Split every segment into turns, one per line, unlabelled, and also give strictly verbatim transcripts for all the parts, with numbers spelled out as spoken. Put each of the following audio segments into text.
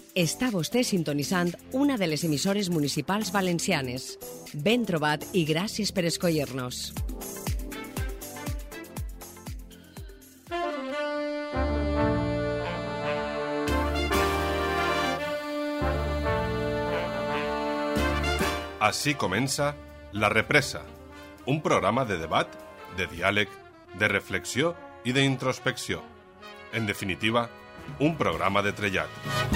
Està vostè sintonitzant una de les emissores municipals valencianes. Ben trobat i gràcies per escollir-nos.
Així comença La Represa, un programa de debat, de diàleg, de reflexió i d'introspecció. En definitiva, un programa de trellat.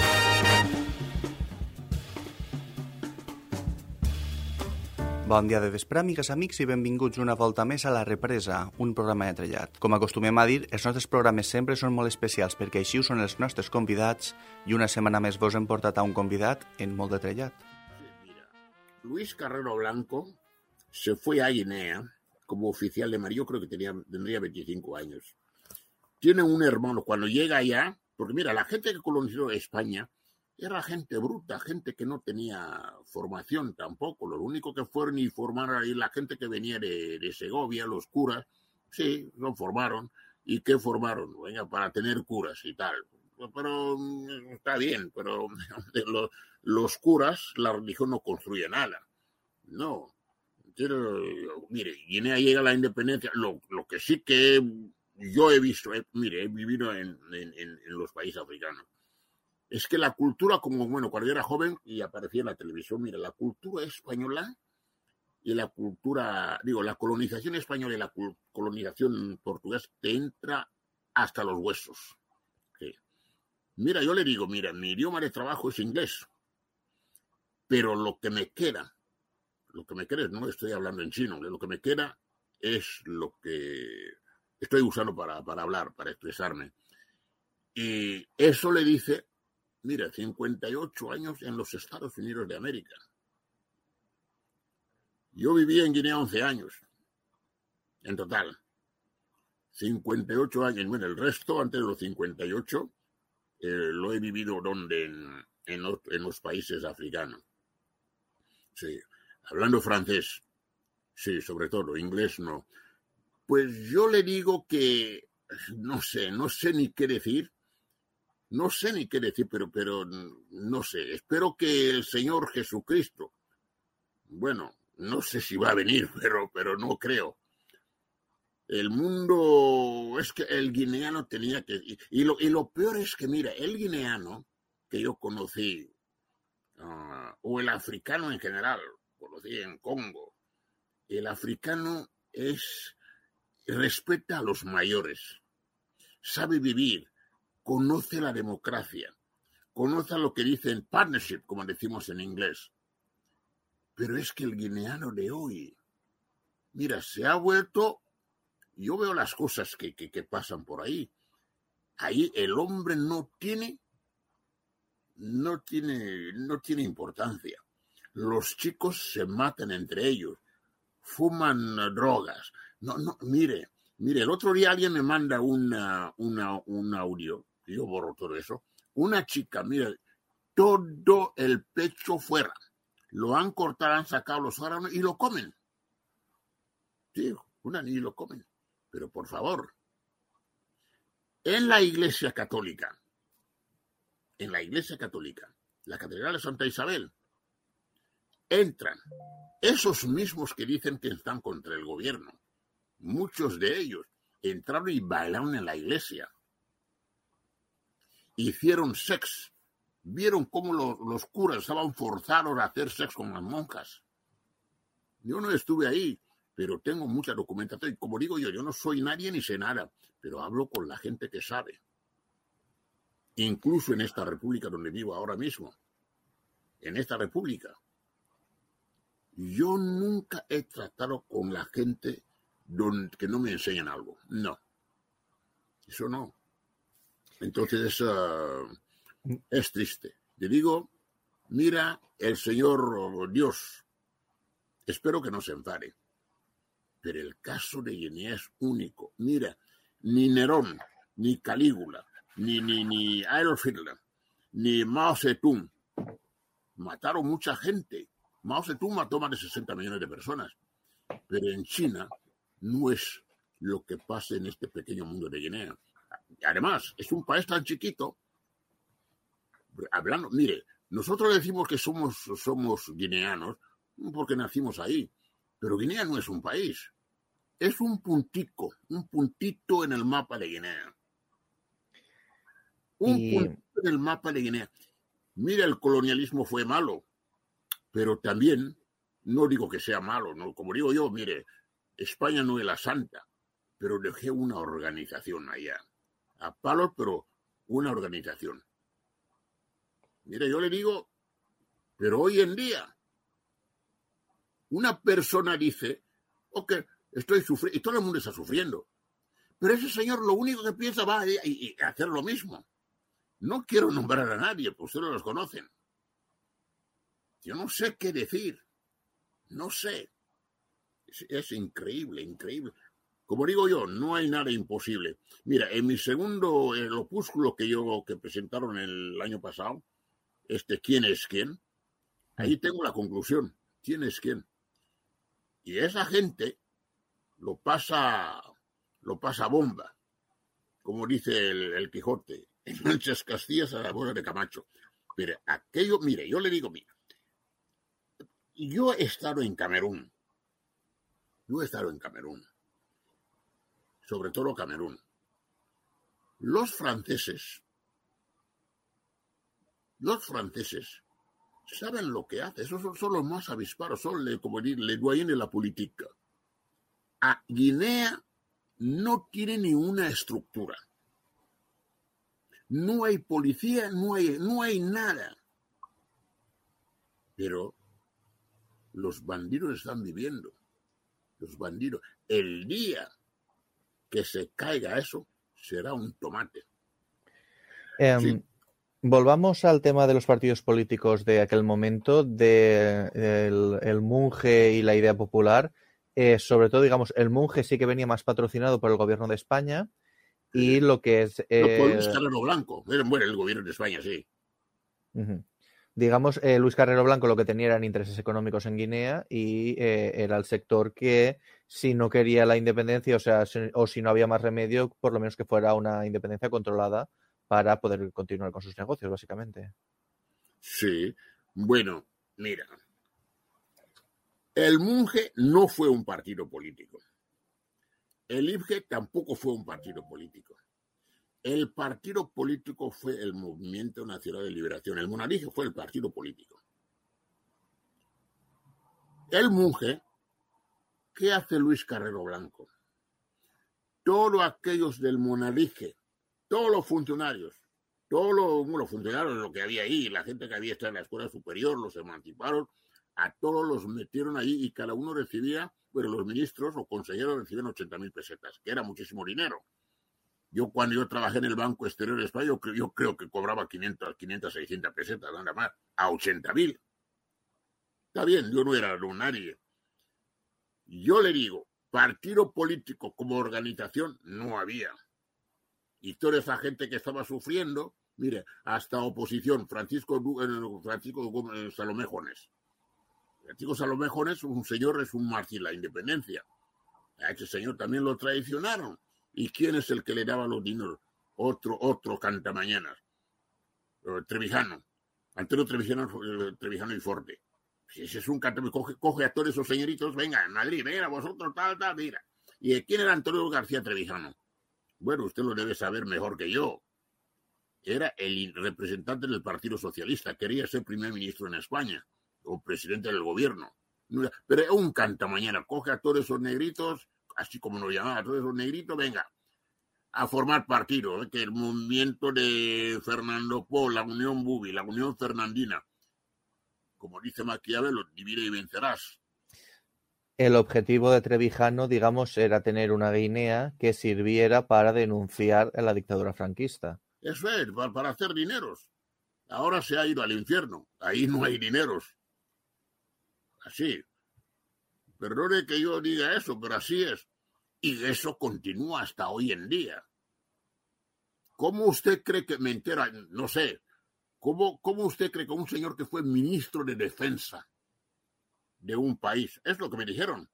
Bon dia de vespre, amigues, amics, i benvinguts una volta més a La Represa, un programa de trellat. Com acostumem a dir, els nostres programes sempre són molt especials perquè així ho són els nostres convidats i una setmana més vos hem portat a un convidat en molt de trellat.
Luis Carrero Blanco se fue a Guinea como oficial de mar. Yo creo que tenía, tendría veinticinco años. Tiene un hermano. Cuando llega allá, porque mira, la gente que colonizó España era gente bruta, gente que no tenía formación tampoco. Lo único que fueron y formaron ahí la gente que venía de, de Segovia, los curas, sí, lo formaron. ¿Y qué formaron? Venga, para tener curas y tal. Pero está bien, pero los, los curas, la religión no construye nada. No. Pero, mire, Guinea llega a la independencia. Lo, lo que sí que yo he visto, eh, mire, he vivido en, en, en los países africanos, es que la cultura, como, bueno, cuando yo era joven y aparecía en la televisión, mira, la cultura española y la cultura, digo, la colonización española y la colonización portuguesa te entra hasta los huesos. Sí. Mira, yo le digo, mira, mi idioma de trabajo es inglés, pero lo que me queda, lo que me queda, no estoy hablando en chino, lo que me queda es lo que estoy usando para, para hablar, para expresarme. Y eso le dice, mira, cincuenta y ocho años en los Estados Unidos de América. Yo viví en Guinea once años, en total. cincuenta y ocho años, bueno, el resto, antes de los cincuenta y ocho, eh, lo he vivido donde en, en, los, en los países africanos. Sí, hablando francés, sí, sobre todo, inglés no. Pues yo le digo que, no sé, no sé ni qué decir, no sé ni qué decir, pero, pero no sé, espero que el Señor Jesucristo, bueno, no sé si va a venir, pero, pero no creo. El mundo, es que el guineano tenía que... Y, y, lo, y lo peor es que, mira, el guineano que yo conocí, uh, o el africano en general, conocí en Congo, el africano es... respeta a los mayores, sabe vivir, conoce la democracia, conoce lo que dicen partnership, como decimos en inglés. Pero es que el guineano de hoy, mira, se ha vuelto... Yo veo las cosas que, que, que pasan por ahí. Ahí el hombre no tiene, no tiene, no tiene importancia. Los chicos se matan entre ellos, fuman drogas. No, no, mire, mire, el otro día alguien me manda una, una, un audio, y yo borro todo eso. Una chica, mire, todo el pecho fuera. Lo han cortado, han sacado los órganos y lo comen. Sí, una y lo comen. Pero por favor, en la Iglesia Católica, en la Iglesia Católica, la Catedral de Santa Isabel, entran esos mismos que dicen que están contra el gobierno. Muchos de ellos entraron y bailaron en la iglesia. Hicieron sexo. Vieron cómo los, los curas estaban forzados a hacer sexo con las monjas. Yo no estuve ahí, pero tengo mucha documentación. Y como digo yo, yo no soy nadie ni sé nada, pero hablo con la gente que sabe. Incluso en esta república donde vivo ahora mismo. En esta república. Yo nunca he tratado con la gente donde, que no me enseñan algo. No. Eso no. Entonces, uh, es triste. Te digo, mira, el Señor Dios, espero que no se enfade. Pero el caso de Guinea es único. Mira, ni Nerón, ni Calígula, ni, ni, ni Adolf Hitler, ni Mao Zedong mataron mucha gente. Mao Zedong mató más de sesenta millones de personas. Pero en China no es lo que pasa en este pequeño mundo de Guinea. Además, es un país tan chiquito Hablando, mire, nosotros decimos que somos, somos guineanos porque nacimos ahí, pero Guinea no es un país, es un puntico, un puntito en el mapa de Guinea. Un y... puntito en el mapa de Guinea. Mira, el colonialismo fue malo, pero también, no digo que sea malo, no, como digo yo, mire, España no es la santa, pero dejé una organización allá, a palos, pero una organización. Mire, yo le digo, pero hoy en día, una persona dice, ok, estoy sufriendo, y todo el mundo está sufriendo, pero ese señor lo único que piensa va a, a, a hacer lo mismo. No quiero nombrar a nadie, pues ustedes los conocen. Yo no sé qué decir, no sé. Es, es increíble, increíble. Como digo yo, no hay nada imposible. Mira, en mi segundo, el opúsculo que yo, que presentaron el año pasado, este ¿Quién es quién? Ahí tengo la conclusión. ¿Quién es quién? Y esa gente lo pasa, lo pasa bomba, como dice el, el Quijote, en muchas Castillas a la bola de Camacho. Mire, aquello, mire, yo le digo, mira, yo he estado en Camerún, yo he estado en Camerún, sobre todo Camerún. Los franceses, los franceses saben lo que hacen, esos son, son los más avispados, son, le, como decir, le doyen de la política. A Guinea no tiene ni una estructura. No hay policía, no hay, no hay nada. Pero los bandidos están viviendo. Los bandidos. El día que se caiga eso, será un tomate.
Um,
sí.
Volvamos al tema de los partidos políticos de aquel momento, de el, el Monge y la Idea Popular. Eh, sobre todo, digamos, el Monge sí que venía más patrocinado por el gobierno de España y lo que es...
Eh, no, por Luis Carrero Blanco. Bueno, el gobierno de España, sí.
Uh-huh. Digamos, eh, Luis Carrero Blanco lo que tenía eran intereses económicos en Guinea y eh, era el sector que, si no quería la independencia, o sea, si, o si no había más remedio, por lo menos que fuera una independencia controlada para poder continuar con sus negocios, básicamente.
Sí. Bueno, mira. El Monge no fue un partido político. El I P G tampoco fue un partido político. El partido político fue el Movimiento Nacional de Liberación. El Monarije fue el partido político. El Monge, ¿qué hace Luis Carrero Blanco? Todos aquellos del Monarije, todos los funcionarios, todos los, los funcionarios, lo que había ahí, la gente que había estado en la escuela superior, los emanciparon, a todos los metieron ahí y cada uno recibía, bueno, los ministros o consejeros recibían ochenta mil pesetas, que era muchísimo dinero. Yo cuando yo trabajé en el Banco Exterior de España, yo, yo creo que cobraba quinientas, seiscientas pesetas, nada más, a ochenta mil. Está bien, yo no era nadie. Yo le digo, partido político como organización no había. Y toda esa gente que estaba sufriendo, mire, hasta oposición, Francisco, Francisco Salomé Jones. Francisco Salomé Jones, un señor, es un mártir de la independencia. A ese señor también lo traicionaron. ¿Y quién es el que le daba los dineros? Otro, otro cantamañanas. Trevijano. Antonio Trevijano, Trevijano y Forte. Si ese es un cantamañanas, coge, coge a todos esos señoritos, venga, en Madrid, venga, vosotros, tal, tal, mira. ¿Y quién era Antonio García Trevijano? Bueno, usted lo debe saber mejor que yo. Era el representante del Partido Socialista. Quería ser primer ministro en España. O presidente del gobierno. Pero es un cantamañana, coge a todos esos negritos, así como nos llamaban a todos esos negritos, venga, a formar partido, ¿eh? Que el movimiento de Fernando Po, la Unión Bubi, la Unión Fernandina, como dice Maquiavelo, divide y vencerás.
El objetivo de Trevijano, digamos, era tener una Guinea que sirviera para denunciar a la dictadura franquista.
Eso es, para, para hacer dineros. Ahora se ha ido al infierno, ahí no hay dineros. Así. Perdone que yo diga eso, pero así es. Y eso continúa hasta hoy en día. ¿Cómo usted cree que me entera? No sé. ¿Cómo, cómo usted cree que un señor que fue ministro de defensa de un país, es lo que me dijeron,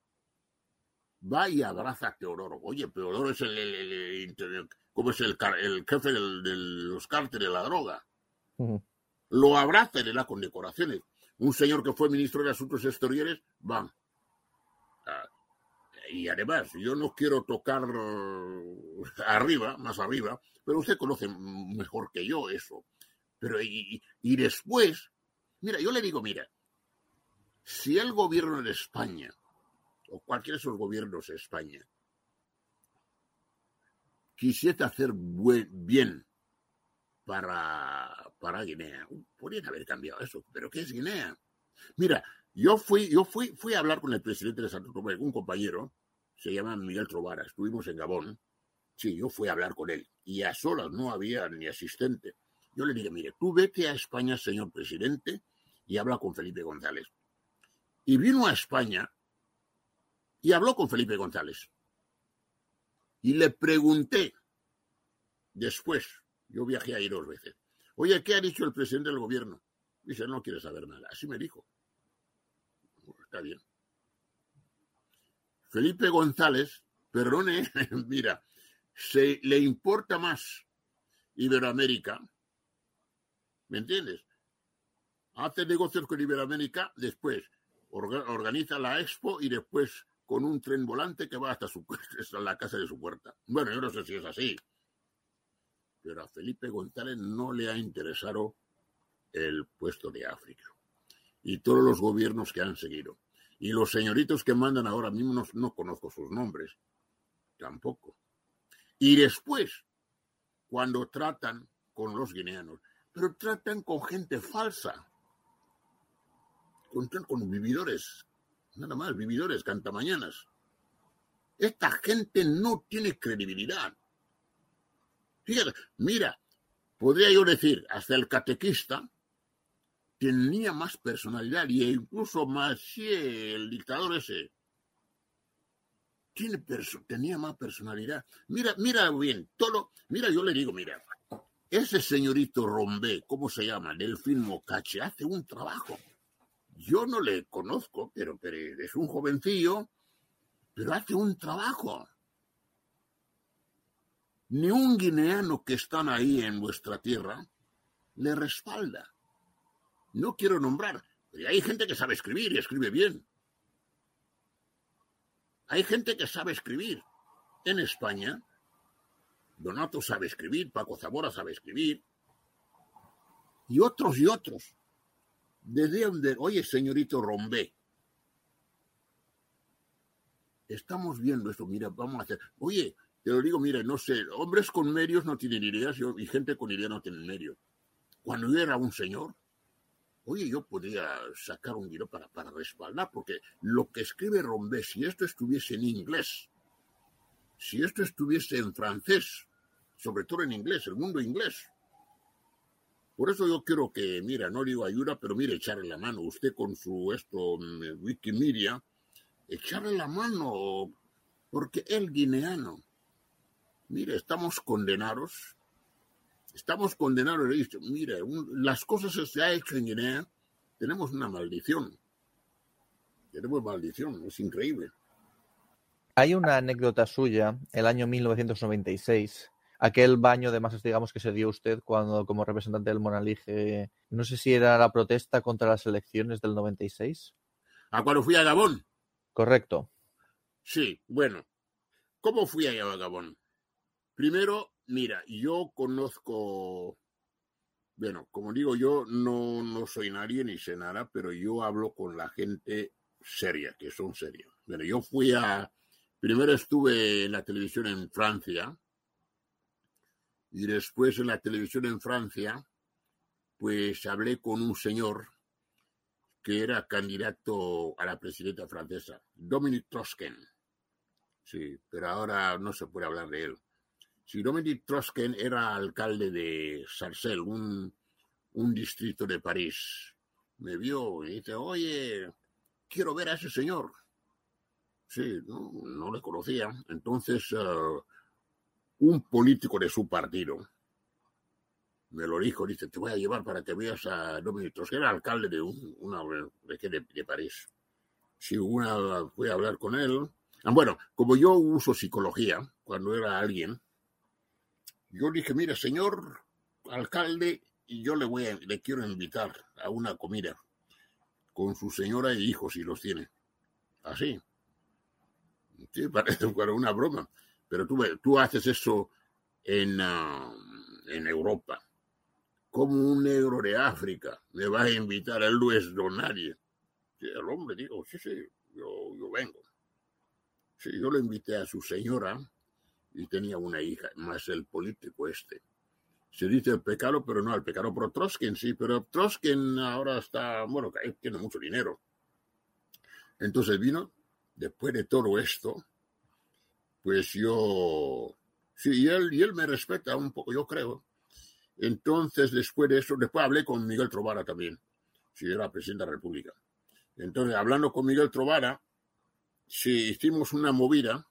va y abraza a Teodoro? Oye, Teodoro es el, el, el, el ¿cómo es el, el jefe del, de los cárteles de la droga. Uh-huh. lo abraza y le da condecoraciones. Un señor que fue ministro de Asuntos Exteriores, va. Ah, y además, yo no quiero tocar arriba, más arriba, pero usted conoce mejor que yo eso. Pero y, y después, mira, yo le digo, mira, si el gobierno de España, o cualquiera de esos gobiernos de España, quisiese hacer buen, bien para, para Guinea, podrían haber cambiado eso. ¿Pero qué es Guinea? Mira, yo fui, yo fui, fui a hablar con el presidente de Santo Tomé, un compañero, se llama Miguel Trovara, estuvimos en Gabón. Sí, yo fui a hablar con él, y a solas, no había ni asistente. Yo le dije, mire, tú vete a España, señor presidente, y habla con Felipe González. Y vino a España y habló con Felipe González. Y le pregunté, después, yo viajé ahí dos veces, oye, ¿qué ha dicho el presidente del gobierno? Dice, no quiere saber nada. Así me dijo. Está bien. Felipe González, perdone, mira, se le importa más Iberoamérica, ¿me entiendes? Hace negocios con Iberoamérica, después orga, organiza la expo y después con un tren volante que va hasta, su, hasta la casa de su puerta. Bueno, yo no sé si es así, pero a Felipe González no le ha interesado el puesto de África. Y todos los gobiernos que han seguido. Y los señoritos que mandan ahora mismo no, no conozco sus nombres. Tampoco. Y después, cuando tratan con los guineanos, pero tratan con gente falsa. Con, con vividores. Nada más, vividores, cantamañanas. Esta gente no tiene credibilidad. Fíjate, mira, podría yo decir, hasta el catequista tenía más personalidad, y incluso más, sí, el dictador ese tiene perso- tenía más personalidad. Mira, mira bien, todo, mira, yo le digo, mira, ese señorito Rombé, ¿cómo se llama? Delfín Mocache, hace un trabajo. Yo no le conozco, pero, pero es un jovencillo, pero hace un trabajo. Ni un guineano que están ahí en vuestra tierra le respalda. No quiero nombrar, pero hay gente que sabe escribir y escribe bien. Hay gente que sabe escribir. En España, Donato sabe escribir, Paco Zamora sabe escribir, y otros y otros. Desde donde, oye, señorito Rombé, estamos viendo esto, mira, vamos a hacer, oye, te lo digo, mira, no sé, hombres con medios no tienen ideas y gente con ideas no tienen medios. Cuando yo era un señor, oye, yo podía sacar un dinero para, para respaldar, porque lo que escribe Rombé, si esto estuviese en inglés, si esto estuviese en francés, sobre todo en inglés, el mundo inglés. Por eso yo quiero que, mira, no digo ayuda, pero mire, echarle la mano. Usted con su esto, Wikimedia, echarle la mano, porque el guineano, mire, estamos condenados. Estamos condenados. Mira, un, las cosas que se ha hecho en Guinea, tenemos una maldición. Tenemos maldición, es increíble.
Hay una anécdota suya, el año mil novecientos noventa y seis, aquel baño de masas, digamos, que se dio usted cuando, como representante del Monalige, no sé si era la protesta contra las elecciones del noventa y seis.
¿A cuando fui a Gabón?
Correcto.
Sí, bueno. ¿Cómo fui a Gabón? Primero, mira, yo conozco, bueno, como digo, yo no, no soy nadie ni sé nada, pero yo hablo con la gente seria, que son serios. Bueno, yo fui a, primero estuve en la televisión en Francia, y después en la televisión en Francia, pues hablé con un señor que era candidato a la presidenta francesa, Dominique Strauss-Kahn. Sí, pero ahora no se puede hablar de él. Si Dominique Strauss-Kahn era alcalde de Sarcelles, un, un distrito de París, me vio y dice, oye, quiero ver a ese señor. Sí, no, no le conocía. Entonces, uh, un político de su partido me lo dijo, dice, te voy a llevar para que veas a Dominique Strauss-Kahn, era alcalde de un, una de, de, de París. Sí, una, fui a hablar con él. Bueno, como yo uso psicología, cuando era alguien, yo dije, mira, señor alcalde, y yo le voy a, le quiero invitar a una comida con su señora e hijos, si los tiene. Así. Sí, parece para una broma. Pero tú, tú haces eso en, uh, en Europa. Como un negro de África me va a invitar, él no es don nadie. Sí, el hombre dijo, sí, sí, yo, yo vengo. Sí, yo lo invité a su señora y tenía una hija, más el político este. Se dice el pecado, pero no, el pecado por Trotsky, sí, pero Trotsky ahora está, bueno, tiene mucho dinero. Entonces vino, después de todo esto, pues yo, sí, y él, y él me respeta un poco, yo creo. Entonces, después de eso, después hablé con Miguel Trovara también, sí, era presidente de la República. Entonces, hablando con Miguel Trovara, sí, hicimos una movida,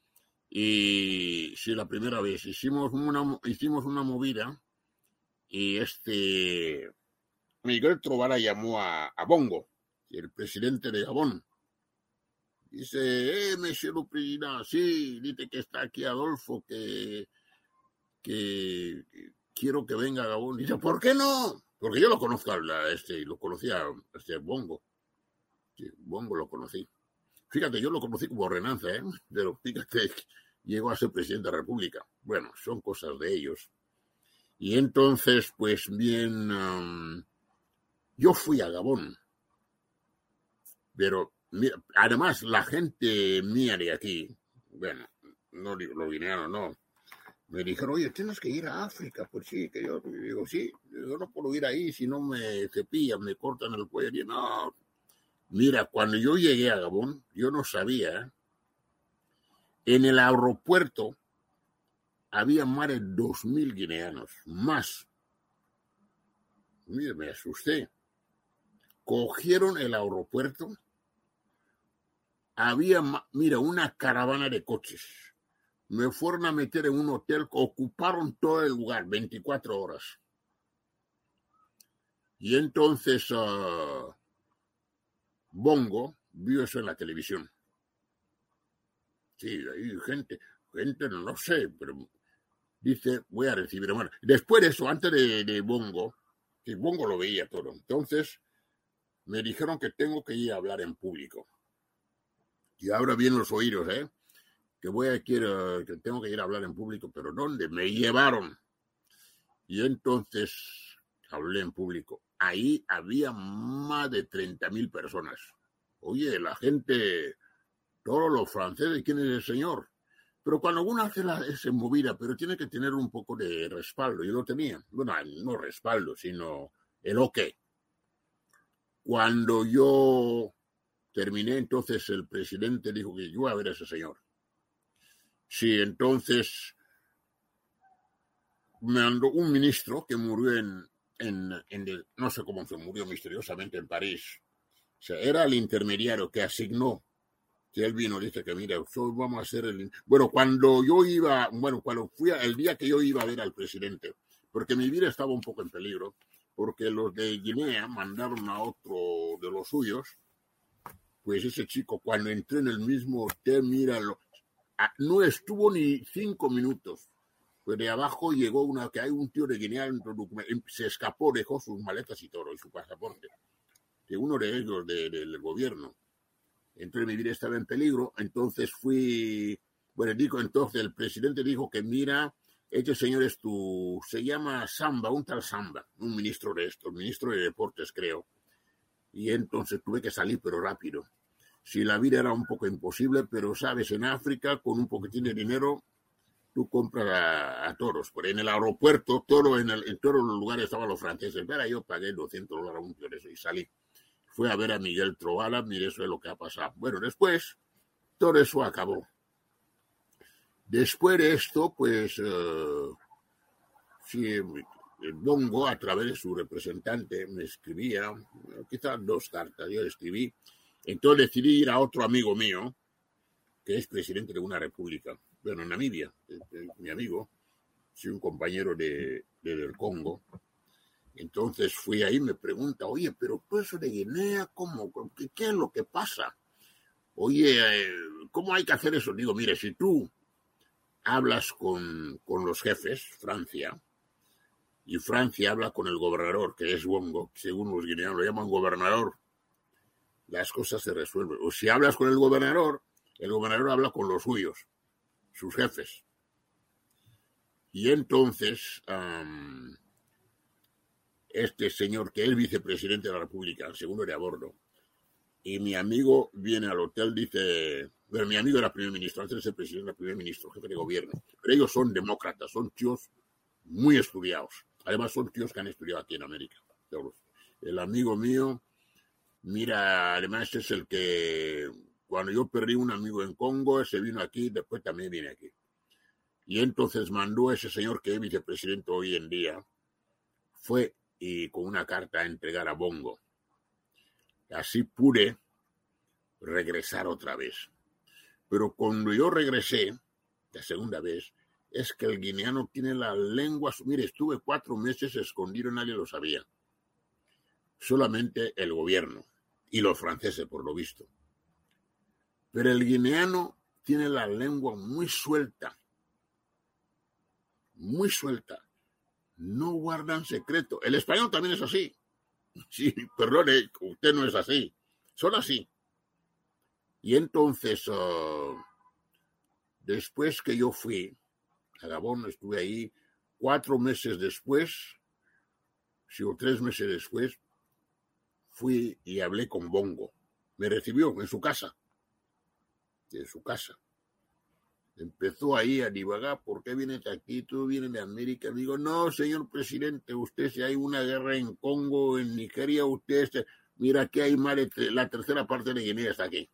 y sí, la primera vez, hicimos una, hicimos una movida, y este, Miguel Trovara llamó a, a Bongo, el presidente de Gabón. Dice, eh, monsieur le président, sí, dice que está aquí Adolfo, que, que, que quiero que venga a Gabón. Dice, ¿por qué no? Porque yo lo conozco, a este, lo conocía a este Bongo. Sí, Bongo lo conocí. Fíjate, yo lo conocí como Renanza, ¿eh? Pero fíjate, llegó a ser presidente de la República. Bueno, son cosas de ellos. Y entonces, pues bien, um, yo fui a Gabón. Pero, mira, además, la gente mía de aquí, bueno, no digo los guineanos, no, me dijeron, oye, tienes que ir a África. Pues sí, que yo digo, sí, yo no puedo ir ahí si no me cepillan, me cortan el cuello. Y no, mira, cuando yo llegué a Gabón, yo no sabía, en el aeropuerto había más de dos mil guineanos, más. Mira, me asusté. Cogieron el aeropuerto, había, mira, una caravana de coches. Me fueron a meter en un hotel, ocuparon todo el lugar, veinticuatro horas. Y entonces uh, Bongo vio eso en la televisión. Sí, hay gente, gente, no sé, pero dice, voy a recibir. Bueno, después de eso, antes de, de Bongo, que Bongo lo veía todo, entonces me dijeron que tengo que ir a hablar en público. Y abra bien los oídos, ¿eh? Que voy a quiero, que tengo que ir a hablar en público, pero ¿dónde? Me llevaron. Y entonces hablé en público. Ahí había más de treinta mil personas. Oye, la gente, todos los franceses, ¿quién es el señor? Pero cuando uno hace la, esa movida, pero tiene que tener un poco de respaldo. Yo lo tenía. Bueno, no respaldo, sino el ok. Cuando yo terminé, entonces el presidente dijo que yo iba a ver a ese señor. Sí, entonces me mandó un ministro que murió en, en, en el, no sé cómo se murió misteriosamente en París. O sea, era el intermediario que asignó. Que él vino, dice que mira, vamos a hacer el... Bueno, cuando yo iba, bueno, cuando fui, a, el día que yo iba a ver al presidente, porque mi vida estaba un poco en peligro, porque los de Guinea mandaron a otro de los suyos, pues ese chico, cuando entré en el mismo hotel, míralo, no estuvo ni cinco minutos. Pues de abajo llegó una, que hay un tío de Guinea, se escapó, dejó sus maletas y todo, y su pasaporte. De uno de ellos de, de, del gobierno. Entonces mi vida estaba en peligro, entonces fui, bueno, dijo, entonces el presidente dijo que mira, este señor es tu, se llama Samba, un tal Samba, un ministro de esto, ministro de deportes creo. Y entonces tuve que salir, pero rápido. Si la vida era un poco imposible, pero sabes, en África, con un poquitín de dinero, tú compras a, a todos. Por en el aeropuerto, todo en, el, en todos los lugares estaban los franceses. Pero yo pagué doscientos dólares un por eso y salí. Fui a ver a Miguel Trovara, mire, eso es lo que ha pasado. Bueno, después, todo eso acabó. Después de esto, pues, uh, sí, el Bongo, a través de su representante, me escribía, quizás dos cartas, yo escribí. Entonces decidí ir a otro amigo mío, que es presidente de una república, bueno, en Namibia, mi amigo, soy un compañero de, de, del Congo. Entonces fui ahí y me pregunta, oye, pero todo eso de Guinea, ¿cómo? ¿Qué, qué es lo que pasa? Oye, ¿cómo hay que hacer eso? Digo, mire, si tú hablas con, con los jefes, Francia, y Francia habla con el gobernador, que es Bongo, según los guineanos lo llaman gobernador, las cosas se resuelven. O si hablas con el gobernador, el gobernador habla con los suyos, sus jefes. Y entonces, um, este señor, que es vicepresidente de la República, el segundo era a bordo, y mi amigo viene al hotel, dice, bueno, mi amigo era primer ministro, antes de ser presidente era primer ministro, jefe de gobierno, pero ellos son demócratas, son tíos muy estudiados, además son tíos que han estudiado aquí en América. El amigo mío, mira, además es el que, cuando yo perdí un amigo en Congo, ese vino aquí, después también viene aquí. Y entonces mandó a ese señor que es vicepresidente hoy en día, fue y con una carta a entregar a Bongo. Así pude regresar otra vez. Pero cuando yo regresé, la segunda vez, es que el guineano tiene la lengua... Mire, estuve cuatro meses escondido, nadie lo sabía. Solamente el gobierno y los franceses, por lo visto. Pero el guineano tiene la lengua muy suelta. Muy suelta. No guardan secreto. El español también es así. Sí, perdone, usted no es así. Son así. Y entonces, uh, después que yo fui a Gabón, estuve ahí cuatro meses después, sí, o tres meses después, fui y hablé con Bongo. Me recibió en su casa. En su casa. Empezó ahí a divagar, ¿por qué vienes aquí? ¿Tú vienes de América? Digo, no, señor presidente, usted si hay una guerra en Congo, en Nigeria, usted, este, mira, aquí hay más de la tercera parte de Guinea está aquí.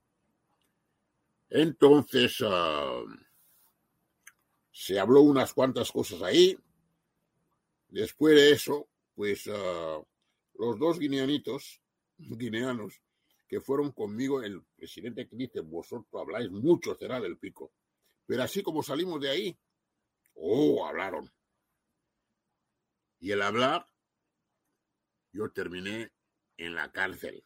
Entonces, uh, se habló unas cuantas cosas ahí. Después de eso, pues, uh, los dos guineanitos, guineanos, que fueron conmigo, el presidente que dice, vosotros habláis mucho, será del pico. Pero así como salimos de ahí, oh, hablaron. Y el hablar, yo terminé en la cárcel.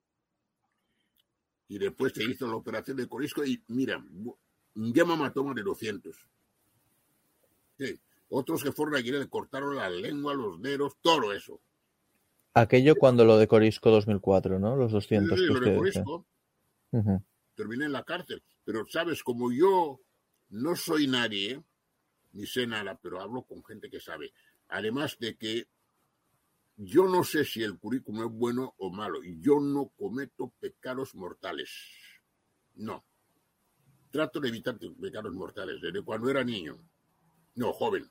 Y después se hizo la operación de Corisco y, mira, Nguema mató más de doscientos. Sí. Otros que fueron aquí le cortaron la lengua, los dedos, todo eso.
Aquello cuando lo de Corisco dos mil cuatro, ¿no? Los doscientos.
Sí,
que
lo
usted
de Corisco. Uh-huh. Terminé en la cárcel. Pero, ¿sabes? Como yo no soy nadie, ni sé nada, pero hablo con gente que sabe. Además de que yo no sé si el currículum es bueno o malo. Y yo no cometo pecados mortales. No. Trato de evitar pecados mortales desde cuando era niño. No, joven.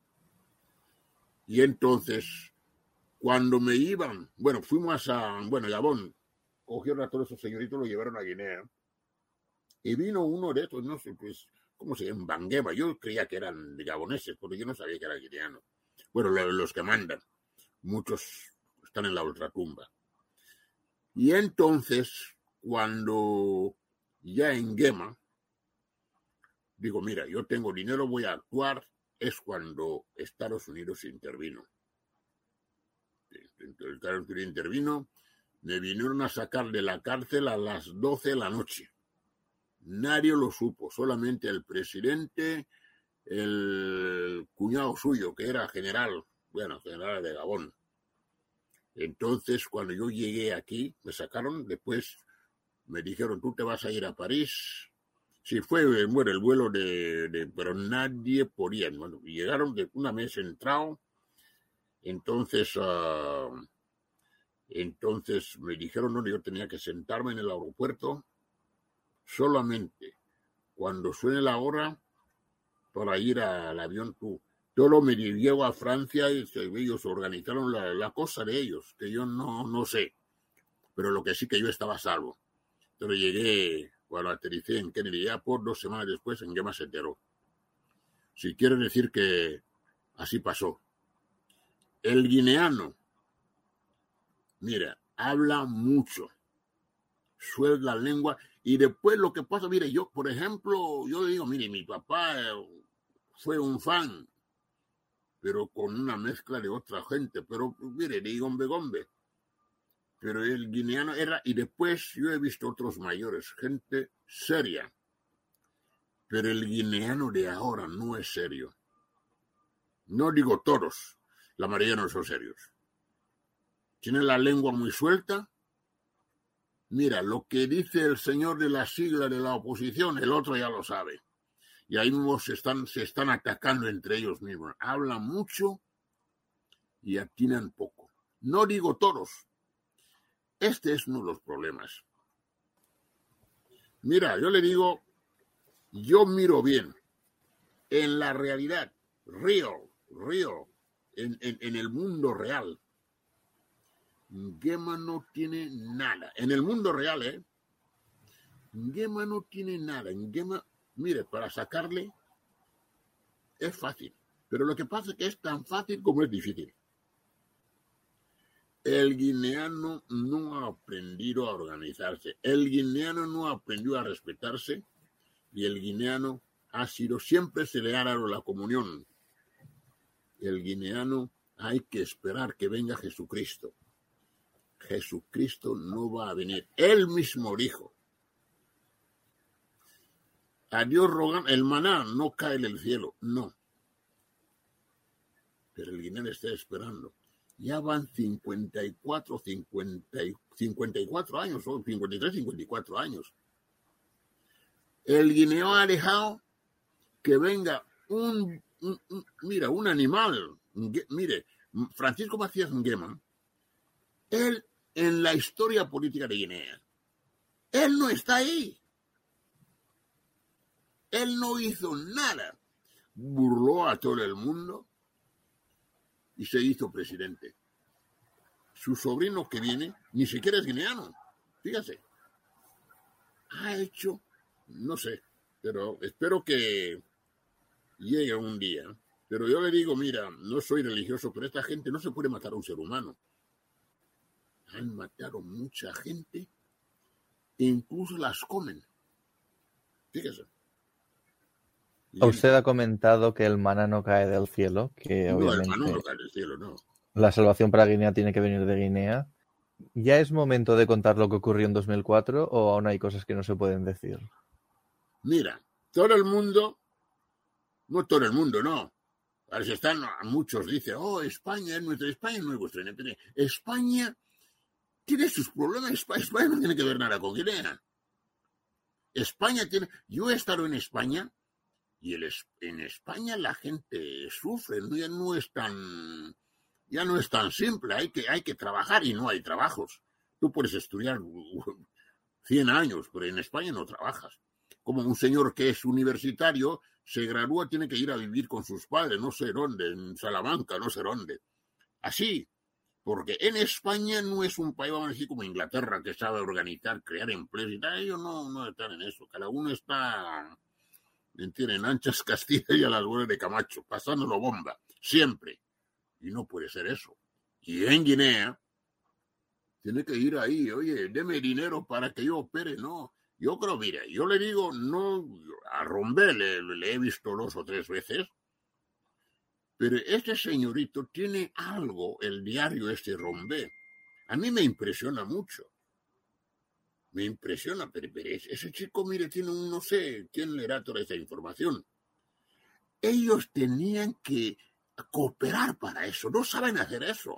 Y entonces, cuando me iban, bueno, fuimos a, bueno, Gabón, cogieron a todos esos señoritos, lo llevaron a Guinea. Y vino uno de estos, no sé, pues, ¿cómo se llama? Banguema. Yo creía que eran gaboneses, porque yo no sabía que eran guineanos. Bueno, los que mandan. Muchos están en la ultratumba. Y entonces, cuando ya en Gema, digo, mira, yo tengo dinero, voy a actuar, es cuando Estados Unidos intervino. Estados Unidos intervino, me vinieron a sacar de la cárcel a las doce de la noche. Nadie lo supo, solamente el presidente, el cuñado suyo, que era general, bueno, general de Gabón. Entonces, cuando yo llegué aquí, me sacaron, después me dijeron, tú te vas a ir a París. Sí, fue, bueno, el vuelo de, de pero nadie podía. Bueno, llegaron de una vez entrado, entonces, uh, entonces me dijeron, no, yo tenía que sentarme en el aeropuerto solamente cuando suene la hora para ir al avión tú. Todo me llevo a Francia y ellos organizaron la, la cosa de ellos, que yo no, no sé. Pero lo que sí que yo estaba a salvo. Entonces llegué, cuando aterricé en Kennedy Airport, dos semanas después en Gema se enteró. Si quiere decir que así pasó. El guineano, mira, habla mucho. Suelta la lengua. Y después lo que pasa, mire, yo, por ejemplo, yo digo, mire, mi papá fue un fan, pero con una mezcla de otra gente. Pero, mire, de gombe gombe. Pero el guineano era, y después yo he visto otros mayores, gente seria. Pero el guineano de ahora no es serio. No digo todos. la mayoría no son serios. Tienen la lengua muy suelta. Mira, lo que dice el señor de la sigla de la oposición, el otro ya lo sabe. Y ahí mismo se están, se están atacando entre ellos mismos. Hablan mucho y atinan poco. No digo todos. Este es uno de los problemas. Mira, yo le digo, yo miro bien. En la realidad, real, real, en, en, en el mundo real, Nguema no tiene nada. En el mundo real, ¿eh? Nguema no tiene nada. Nguema, mire, para sacarle es fácil. Pero lo que pasa es que es tan fácil como es difícil. El guineano no ha aprendido a organizarse. El guineano no ha aprendido a respetarse. Y el guineano ha sido, siempre se le ha dado la comunión. El guineano hay que esperar que venga Jesucristo. Jesucristo no va a venir. Él mismo dijo. A Dios rogan, el maná no cae del cielo, no. Pero el guineano está esperando. Ya van cincuenta y cuatro, cincuenta, cincuenta y cuatro años, o cincuenta y tres, cincuenta y cuatro años. El guineo ha dejado que venga un, un, un mira, un animal. Mire, Francisco Macías Nguema, él en la historia política de Guinea, él no está ahí. Él no hizo nada. Burló a todo el mundo y se hizo presidente. Su sobrino que viene ni siquiera es guineano. Fíjate. Ha hecho, no sé, pero espero que llegue un día. Pero yo le digo, mira, no soy religioso, pero esta gente no se puede matar a un ser humano. Han matado mucha gente e incluso las comen. Fíjese.
Usted ha comentado que el maná no cae del cielo, que
no,
obviamente
el maná no cae del cielo, no.
La salvación para Guinea tiene que venir de Guinea. ¿Ya es momento de contar lo que ocurrió en dos mil cuatro o aún hay cosas que no se pueden decir?
Mira, todo el mundo, no todo el mundo, no. A ver si están, muchos dicen, oh, España es nuestra, España no es vuestra independencia. España tiene sus problemas, España no tiene que ver nada con Guinea. España tiene, yo he estado en España y el, en España la gente sufre, ¿no? Ya no es tan, ya no es tan simple, hay que, hay que trabajar y no hay trabajos. Tú puedes estudiar cien años, pero en España no trabajas. Como un señor que es universitario, se gradúa, tiene que ir a vivir con sus padres, no sé dónde, en Salamanca, no sé dónde. Así, porque en España no es un país, vamos a decir, como Inglaterra, que sabe organizar, crear empleos y tal. Ellos no, no están en eso. Cada uno está, ¿entienden? Anchas Castilla y a las abuelas de Camacho, pasándolo bomba, siempre. Y no puede ser eso. Y en Guinea, tiene que ir ahí, oye, deme dinero para que yo opere, no. Yo creo, mire, yo le digo, no, a Rombé le, le he visto dos o tres veces, pero este señorito tiene algo, el diario este Rombé. A mí me impresiona mucho. Me impresiona, pero, pero ese chico, mire, tiene un, no sé, ¿quién le da toda esa información? Ellos tenían que cooperar para eso, no saben hacer eso.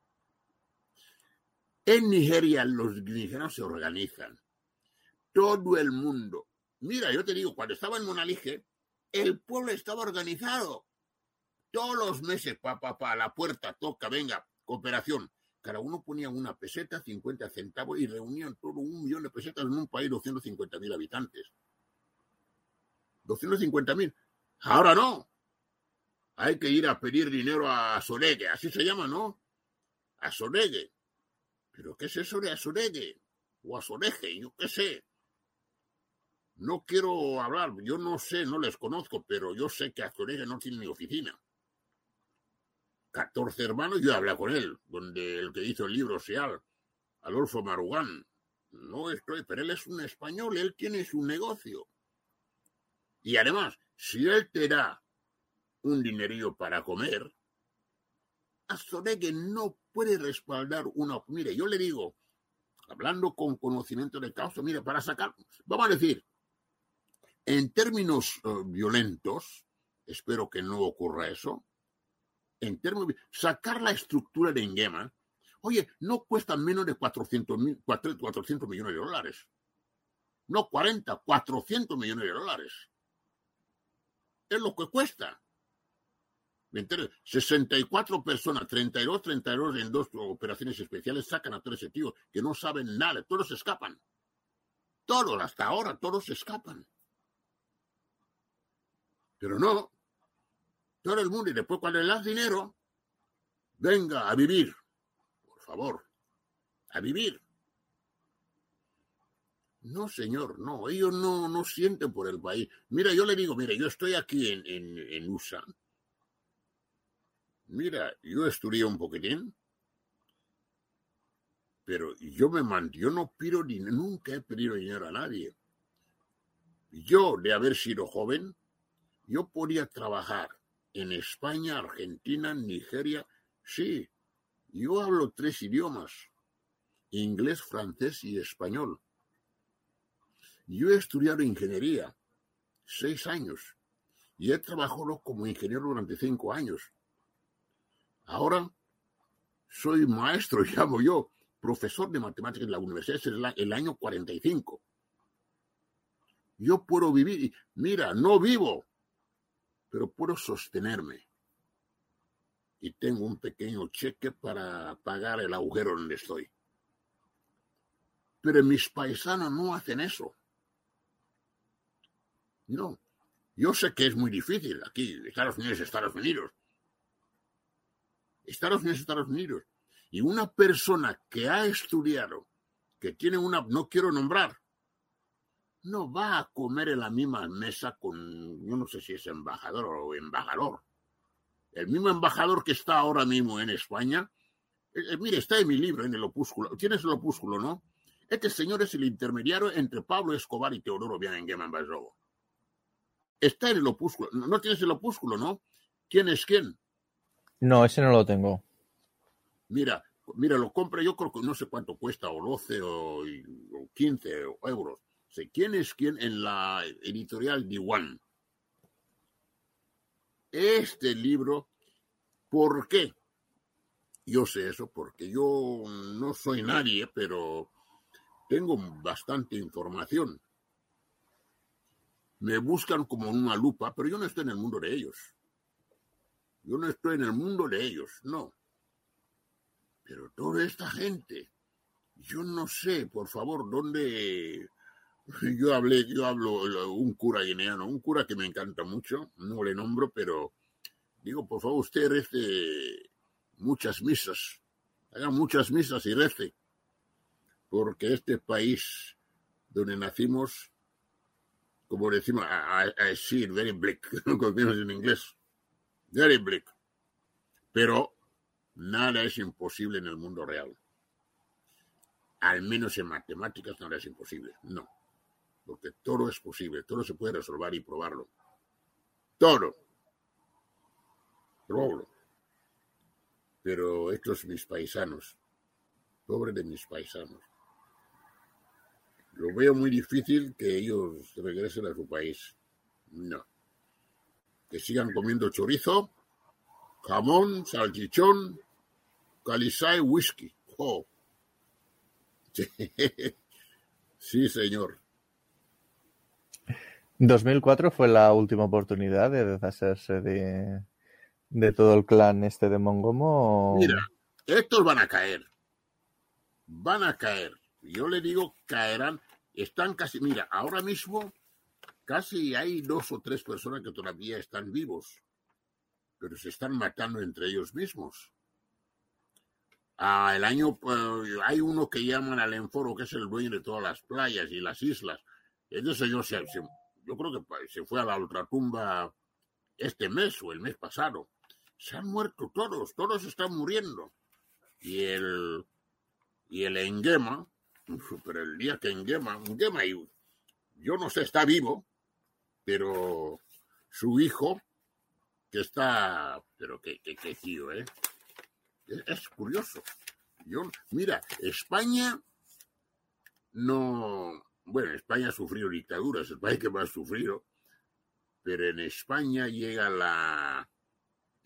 En Nigeria los nigerianos se organizan. Todo el mundo. Mira, yo te digo, cuando estaba en Monalige, el pueblo estaba organizado. Todos los meses, pa, pa, pa, a la puerta, toca, venga, cooperación. Cada uno ponía una peseta, cincuenta centavos, y reunían todo un millón de pesetas en un país de doscientos cincuenta mil habitantes. doscientos cincuenta mil. Ahora no. Hay que ir a pedir dinero a Soregue, así se llama, ¿no? A Soregue. ¿Pero qué es eso de Azoregue? O Azoreje, yo qué sé. No quiero hablar, yo no sé, no les conozco, pero yo sé que Azoregue no tiene ni oficina. catorce hermanos, yo hablé con él, donde el que hizo el libro Seal, Adolfo Marugán. No estoy, pero él es un español, él tiene su negocio. Y además, si él te da un dinerillo para comer, Azoregue no puede respaldar una... Mire, yo le digo, hablando con conocimiento de causa, mire, para sacar, vamos a decir, en términos uh, violentos, espero que no ocurra eso, En términos, sacar la estructura de Nguema, oye, no cuesta menos de cuatrocientos millones de dólares. No cuarenta, cuatrocientos millones de dólares. Es lo que cuesta. ¿Me entiendes? sesenta y cuatro personas, treinta y dos, treinta y dos en dos operaciones especiales sacan a todo ese tío que no saben nada, todos escapan. Todos, hasta ahora, todos escapan. Pero no, todo el mundo, y después cuando le das dinero, venga a vivir, por favor, a vivir. No, señor, no, ellos no, no sienten por el país. Mira, yo le digo, mira, yo estoy aquí en, en, en U S A. Mira, yo estudié un poquitín, pero yo me man, yo no pido dinero, nunca he pedido dinero a nadie. Yo, de haber sido joven, yo podía trabajar en España, Argentina, Nigeria. Sí, yo hablo tres idiomas, inglés, francés y español. Yo he estudiado ingeniería, seis años, y he trabajado como ingeniero durante cinco años. Ahora soy maestro, llamo yo, profesor de matemáticas en la universidad, es el, el año cuarenta y cinco. Yo puedo vivir, mira, no vivo, pero puedo sostenerme. Y tengo un pequeño cheque para pagar el agujero donde estoy. Pero mis paisanos no hacen eso. No. Yo sé que es muy difícil aquí, Estados Unidos, Estados Unidos. Estados Unidos, Estados Unidos. Y una persona que ha estudiado, que tiene una, no quiero nombrar, no va a comer en la misma mesa con, yo no sé si es embajador o embajador. El mismo embajador que está ahora mismo en España, eh, eh, mire, está en mi libro, en el opúsculo. Tienes el opúsculo, ¿no? Este señor es el intermediario entre Pablo Escobar y Teodoro Obiang Nguema Mbasogo. Está en el opúsculo. No, no tienes el opúsculo, ¿no? ¿Quién es quién?
No, ese no lo tengo.
Mira, mira, lo compré, yo creo que no sé cuánto cuesta, o doce o, o quince euros. Sé quién es quién en la editorial Diwan. Este libro, ¿por qué? Yo sé eso porque yo no soy nadie, pero tengo bastante información. Me buscan como una lupa, pero yo no estoy en el mundo de ellos. Yo no estoy en el mundo de ellos, no. Pero toda esta gente, yo no sé, por favor, dónde... Yo hablé, yo hablo un cura guineano, un cura que me encanta mucho, no le nombro, pero digo, por favor, usted rece muchas misas, haga muchas misas y rece, porque este país donde nacimos, como decimos, I, I see it very bleak, como decimos en inglés, very bleak, pero nada es imposible en el mundo real, al menos en matemáticas nada es imposible, no. Porque todo es posible, todo se puede resolver y probarlo. Todo. Problo. Pero estos mis paisanos, pobre de mis paisanos, lo veo muy difícil que ellos regresen a su país. No. Que sigan comiendo chorizo, jamón, salchichón, calizá y whisky. Oh. Sí, señor.
dos mil cuatro fue la última oportunidad de deshacerse de, de todo el clan este de Mongomo.
Mira, estos van a caer. Van a caer. Yo le digo, caerán. Están casi, mira, ahora mismo casi hay dos o tres personas que todavía están vivos, pero se están matando entre ellos mismos. Ah, el año, eh, hay uno que llaman al Enforo, que es el dueño de todas las playas y las islas. Entonces yo se, se Yo creo que se fue a la ultratumba este mes o el mes pasado. Se han muerto todos, todos están muriendo. Y el y el Nguema, pero el día que Nguema, Nguema, yo no sé, está vivo, pero su hijo, que está, pero qué, qué, qué tío, ¿eh? Es, es curioso. Yo, mira, España no... Bueno, España ha sufrido dictaduras, es el país que más ha sufrido, pero en España llega la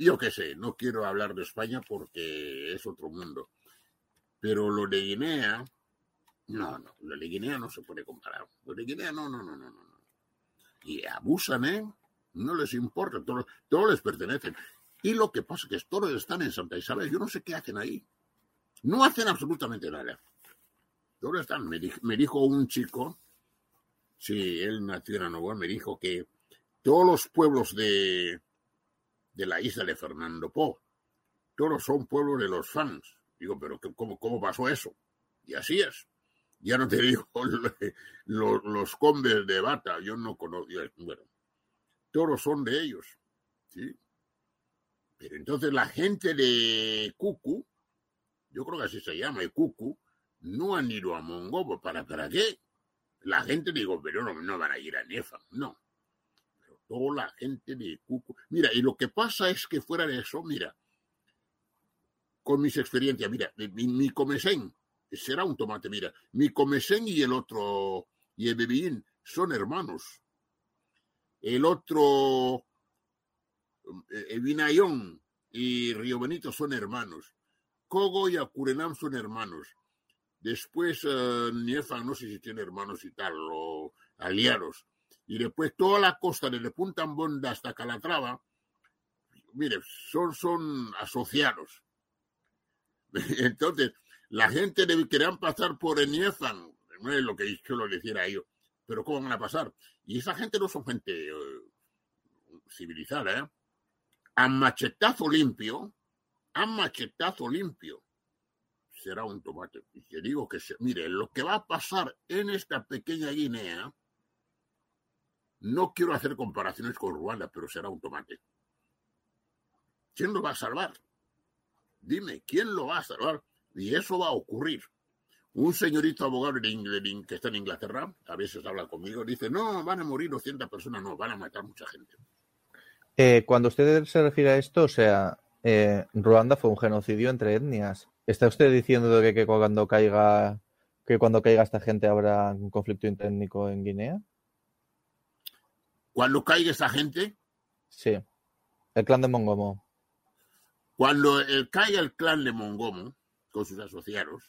yo qué sé, no quiero hablar de España porque es otro mundo. Pero lo de Guinea, no, no, lo de Guinea no se puede comparar. Lo de Guinea, no, no, no, no, no. Y abusan, ¿eh? No les importa, todos, todos les pertenecen. Y lo que pasa es que todos están en Santa Isabel, yo no sé qué hacen ahí. No hacen absolutamente nada. Todos están, me, di, me dijo un chico, sí, él nació en Anogua, me dijo que todos los pueblos de, de la isla de Fernando Po, todos son pueblos de los fans. Digo, pero ¿cómo, cómo pasó eso? Y así es. Ya no te digo los, los condes de Bata, yo no conozco, bueno, todos son de ellos, ¿sí? Pero entonces la gente de Cucu, yo creo que así se llama, el Cucu, no han ido a Mongomo. ¿Para, para qué? La gente, digo, pero no, no van a ir a Nefa, no. Pero toda la gente de Cucu. Mira, y lo que pasa es que fuera de eso, mira, con mis experiencias, mira, mi, mi comesén será un tomate, mira, mi comesén y el otro, y el bebín, son hermanos. El otro, el Vinayón y Río Benito son hermanos. Cogo y Acurenam son hermanos. Después, uh, Niefan, no sé si tiene hermanos y tal, o aliados. Y después toda la costa, desde Punta Ambonda hasta Calatrava, mire, son, son asociados. Entonces, la gente debe querer pasar por el Niefan, no es lo que yo lo decía a ellos, pero ¿cómo van a pasar? Y esa gente no son gente uh, civilizada, ¿eh? A machetazo limpio, a machetazo limpio, será un tomate. Y te digo que, se, mire, lo que va a pasar en esta pequeña Guinea, no quiero hacer comparaciones con Ruanda, pero será un tomate. ¿Quién lo va a salvar? Dime, ¿quién lo va a salvar? Y eso va a ocurrir. Un señorito abogado de Ingl- que está en Inglaterra, a veces habla conmigo, dice, no, van a morir doscientas personas, no, van a matar mucha gente.
Eh, cuando usted se refiere a esto, o sea, eh, Ruanda fue un genocidio entre etnias. ¿Está usted diciendo que, que cuando caiga que cuando caiga esta gente habrá un conflicto interétnico en Guinea?
¿Cuando caiga esa gente?
Sí, el clan de Mongomo.
Cuando el, caiga el clan de Mongomo, con sus asociados,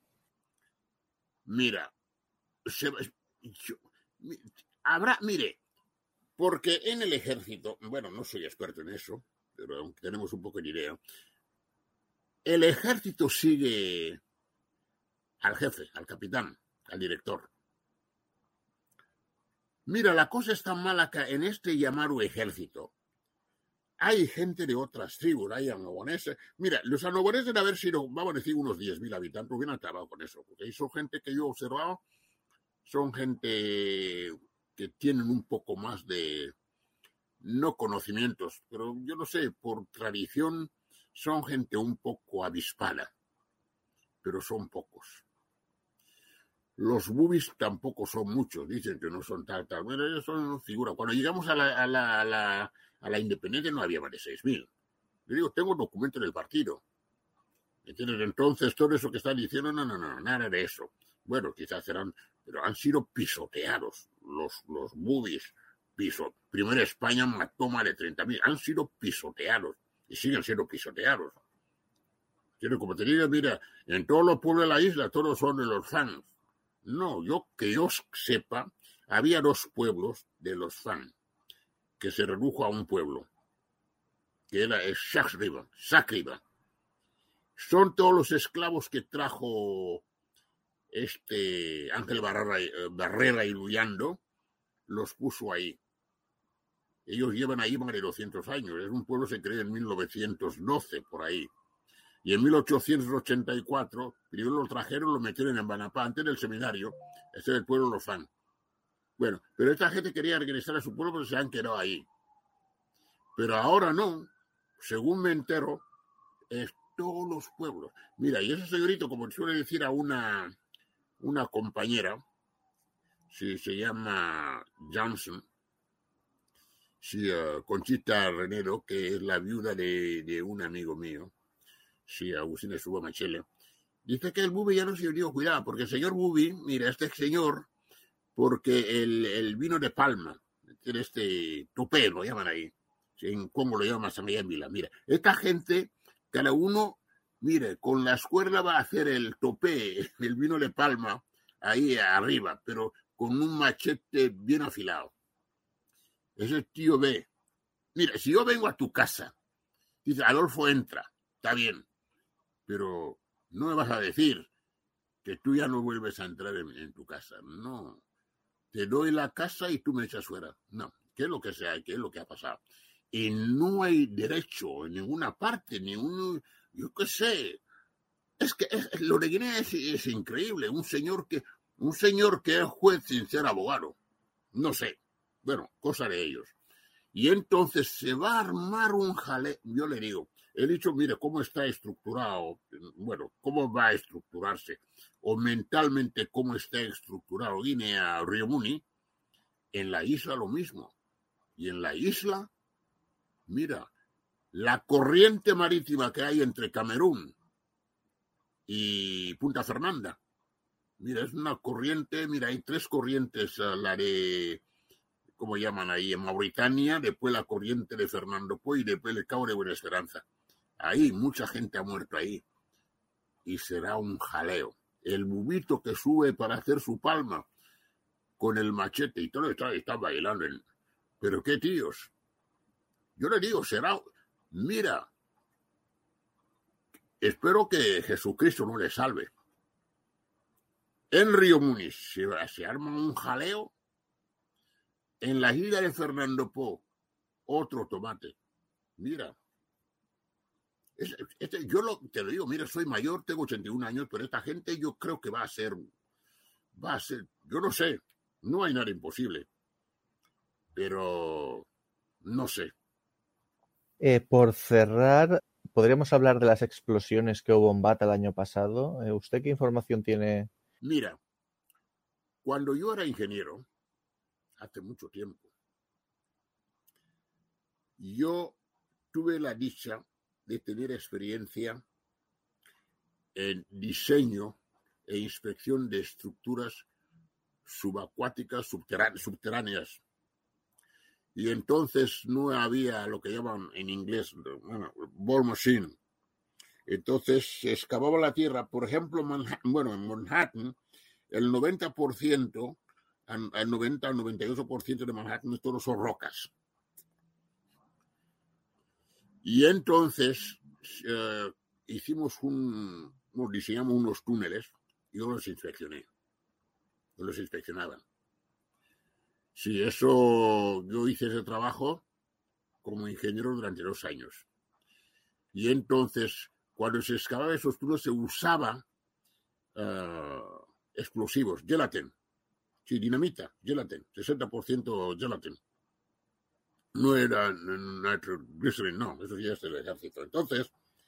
mira, se, yo, habrá, mire, porque en el ejército, bueno, no soy experto en eso, pero tenemos un poco de idea, el ejército sigue al jefe, al capitán, al director. Mira, la cosa es tan mala que en este llamado ejército hay gente de otras tribus, hay anoboneses. Mira, los anoboneses deben haber sido, vamos a decir, unos diez mil habitantes, hubieran acabado con eso, porque son gente que yo he observado, son gente que tienen un poco más de, no conocimientos, pero yo no sé, por tradición, son gente un poco avispada, pero son pocos. Los bubis tampoco son muchos, dicen que no son tal, tal, pero ellos son figuras. Cuando llegamos a la, a la, a la, a la independencia no había más de seis mil. Yo digo, tengo documento del partido. ¿Entiendes? Entonces, todo eso que están diciendo, no, no, no, nada de eso. Bueno, quizás serán, pero han sido pisoteados los, los bubis. Piso. Primero España mató más de treinta mil. Han sido pisoteados y siguen siendo pisoteados. ¿Entiendes? Como te digo, mira, en todos los pueblos de la isla, todos son de los fans. No, yo que yo sepa, había dos pueblos de los fans que se redujo a un pueblo, que era el Sacriba. Sacriba. Son todos los esclavos que trajo este Ángel Barrera, Barrera y Luyando, los puso ahí. Ellos llevan ahí más de doscientos años. Es un pueblo que se creó en mil novecientos doce, por ahí. Y en mil ochocientos ochenta y cuatro, primero lo trajeron, lo metieron en Banapá, antes del seminario. Este es el pueblo de los fans. Bueno, pero esta gente quería regresar a su pueblo porque se han quedado ahí. Pero ahora no. Según me entero, es todos los pueblos. Mira, y ese señorito, como suele decir a una, una compañera, si se llama Johnson, si, uh, Conchita Renero, que es la viuda de, de un amigo mío, sí, Agustín de Suba Machele, dice que el Bubi ya no se dio cuidado, porque el señor Bubi, mira, este señor, porque el, el vino de Palma, este tupé, lo llaman ahí, en cómo lo llamas allá en Vila. Mira, esta gente, cada uno, mire, con la escuerda va a hacer el topé, el vino de palma, ahí arriba, pero con un machete bien afilado. Ese tío ve. Mira, si yo vengo a tu casa, dice, Adolfo entra, está bien, pero no me vas a decir que tú ya no vuelves a entrar en, en tu casa. No, te doy la casa y tú me echas fuera. No, ¿qué es lo que sea? ¿Qué es lo que ha pasado? Y no hay derecho en ninguna parte, ningún, yo qué sé. Es que es, lo de Guinea es, es increíble. Un señor que, un señor que es juez sin ser abogado. No sé. Bueno, cosa de ellos. Y entonces se va a armar un jaleo. Yo le digo, he dicho, mire, cómo está estructurado, bueno, cómo va a estructurarse, o mentalmente cómo está estructurado Guinea, Río Muni, en la isla lo mismo. Y en la isla, mira, la corriente marítima que hay entre Camerún y Punta Fernanda, mira, es una corriente, mira, hay tres corrientes, la de, ¿cómo llaman ahí? En Mauritania, después la corriente de Fernando Po y después el Cabo de Buena Esperanza. Ahí, mucha gente ha muerto ahí. Y será un jaleo. El bubito que sube para hacer su palma con el machete y todo está, está bailando. En... Pero qué tíos. Yo le digo, será... Mira, espero que Jesucristo no le salve. En Río Muni se, se arma un jaleo. En la isla de Fernando Po, otro tomate. Mira. Es, este, yo lo, te lo digo, mira, soy mayor, tengo ochenta y un años, pero esta gente yo creo que va a ser, va a ser, yo no sé, no hay nada imposible, pero no sé.
Eh, por cerrar, ¿podríamos hablar de las explosiones que hubo en Bata el año pasado? Eh, ¿Usted qué información tiene?
Mira, cuando yo era ingeniero, hace mucho tiempo, yo tuve la dicha de tener experiencia en diseño e inspección de estructuras subacuáticas subterráneas, subterráneas. Y entonces no había lo que llaman en inglés, bueno, ball machine. Entonces se excavaba la tierra, por ejemplo, Manhattan, bueno, en Manhattan, el noventa por ciento, al noventa al noventa y ocho por ciento de Manhattan, todos son rocas. Y entonces eh, hicimos un, nos diseñamos unos túneles y yo los inspeccioné. Yo los inspeccionaba. Sí, eso, yo hice ese trabajo como ingeniero durante dos años. Y entonces, cuando se excavaban esos túneles, se usaba uh, explosivos, gelatin. Sí, dinamita, gelatin, sesenta por ciento gelatin. No era nitroglycerin, no, eso ya es del ejército. Entonces,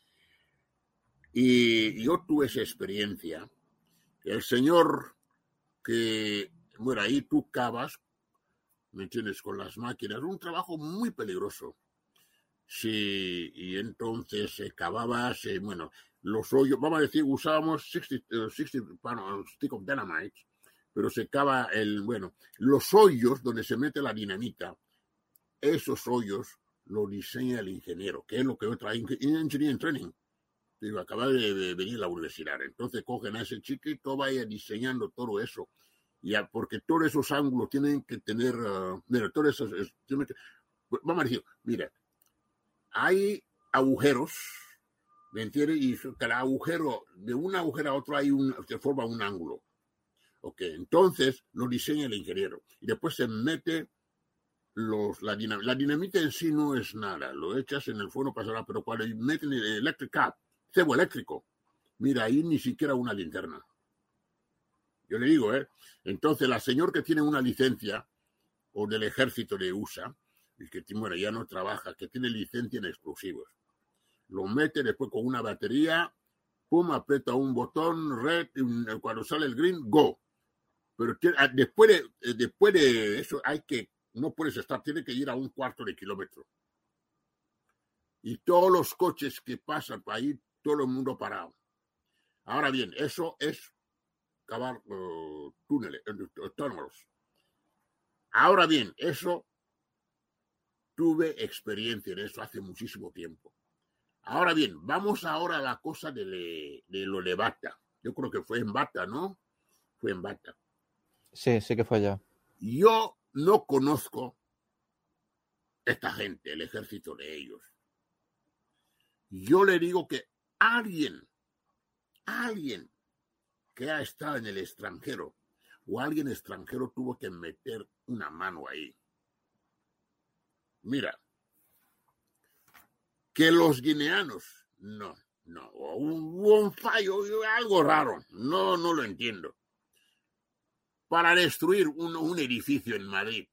y yo tuve esa experiencia. El señor que, bueno, ahí tú cavas, ¿me entiendes? Con las máquinas, un trabajo muy peligroso. Sí, y entonces se cavaba, se, bueno, los hoyos, vamos a decir, usábamos sesenta, sesenta stick of dynamite, pero se cava el, bueno, los hoyos donde se mete la dinamita. Esos hoyos lo diseña el ingeniero, que es lo que yo traigo en Engineering Training. Digo, acaba de venir a la universidad. Entonces cogen a ese chiquito, vaya diseñando todo eso. Ya, porque todos esos ángulos tienen que tener, uh, mira, todos esos, es, tienen que, vamos a decir, mira, hay agujeros, ¿me entiendes? Y cada agujero, de un agujero a otro hay un, se forma un ángulo. Ok, entonces lo diseña el ingeniero. Y después se mete Los, la, dinam- la dinamita en sí no es nada, lo echas en el fuego pasará, pero cuando meten el electric cap, cebo eléctrico, mira, ahí ni siquiera una linterna. Yo le digo, ¿eh? Entonces, la señora que tiene una licencia, o del ejército de U S A, y que bueno, ya no trabaja, que tiene licencia en explosivos, lo mete después con una batería, pum, aprieta un botón, red, y cuando sale el green, go. Pero después de, después de eso hay que no puedes estar, tiene que ir a un cuarto de kilómetro. Y todos los coches que pasan por ahí, todo el mundo parado. Ahora bien, eso es cavar uh, túneles, uh, túneles. Ahora bien, eso tuve experiencia en eso hace muchísimo tiempo. Ahora bien, vamos ahora a la cosa de, le, de lo de Bata. Yo creo que fue en Bata, ¿no? Fue en Bata.
Sí, sí que fue allá.
Yo no conozco esta gente, el ejército de ellos. Yo le digo que alguien, alguien que ha estado en el extranjero o alguien extranjero tuvo que meter una mano ahí. Mira, que los guineanos, no, no, hubo un fallo, algo raro, no, no lo entiendo. Para destruir un, un edificio en Madrid.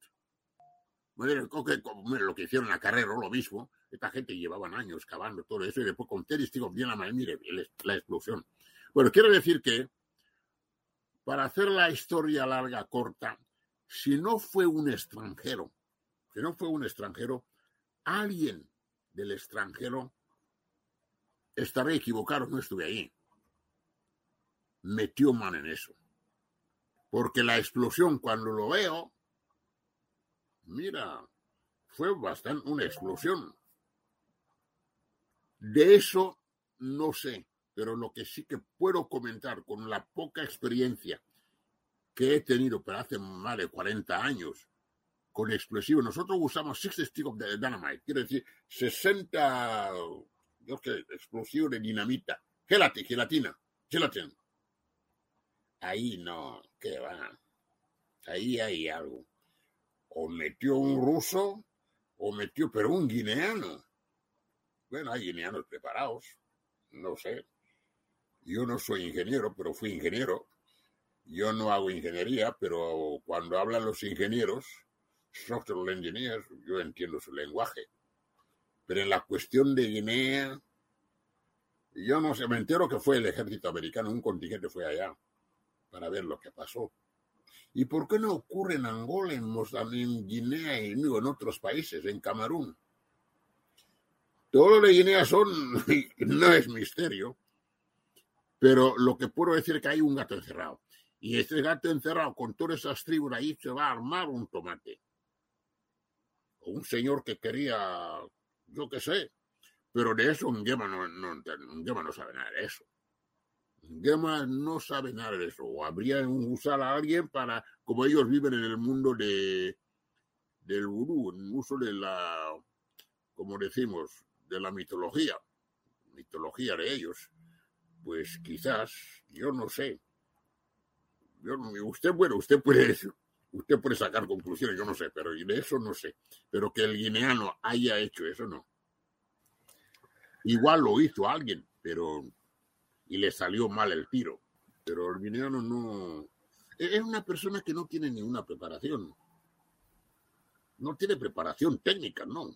Lo que hicieron a Carrero, lo mismo. Esta gente llevaban años cavando todo eso y después con testigos bien la madre, mire, la explosión. Bueno, quiero decir que, para hacer la historia larga, corta, si no fue un extranjero, si no fue un extranjero, alguien del extranjero, estaré equivocado, no estuve ahí, metió mano en eso. Porque la explosión, cuando lo veo, mira, fue bastante una explosión. De eso no sé, pero lo que sí que puedo comentar con la poca experiencia que he tenido, pero hace más de cuarenta años, con explosivos. Nosotros usamos sesenta sticks of dynamite, quiero decir, sesenta, yo qué, explosivos de dinamita, gelatina, gelatina, gelatina. Ahí no, ¿qué va? Ahí hay algo. O metió un ruso, o metió, pero un guineano. Bueno, hay guineanos preparados, no sé. Yo no soy ingeniero, pero fui ingeniero. Yo no hago ingeniería, pero cuando hablan los ingenieros, structural engineers, yo entiendo su lenguaje. Pero en la cuestión de Guinea, yo no sé, me entero que fue el ejército americano, un contingente fue allá para ver lo que pasó. ¿Y por qué no ocurre en Angola, en Mozambique, en Guinea y en otros países, en Camerún? Todo lo de Guinea son, no es misterio, pero lo que puedo decir es que hay un gato encerrado. Y este gato encerrado con todas esas tribus ahí se va a armar un tomate. O un señor que quería, yo qué sé, pero de eso Nguema no, no, Nguema no sabe nada de eso. Nguema no sabe nada de eso. O habría usar a alguien para, como ellos viven en el mundo de del vudú, en el uso de la, como decimos, de la mitología, mitología de ellos, pues quizás, yo no sé. Yo, usted, bueno, usted puede, usted puede sacar conclusiones, yo no sé, pero de eso no sé. Pero que el guineano haya hecho eso, no. Igual lo hizo alguien, pero y le salió mal el tiro. Pero el guineano no... Es una persona que no tiene ninguna preparación. No tiene preparación técnica, ¿no?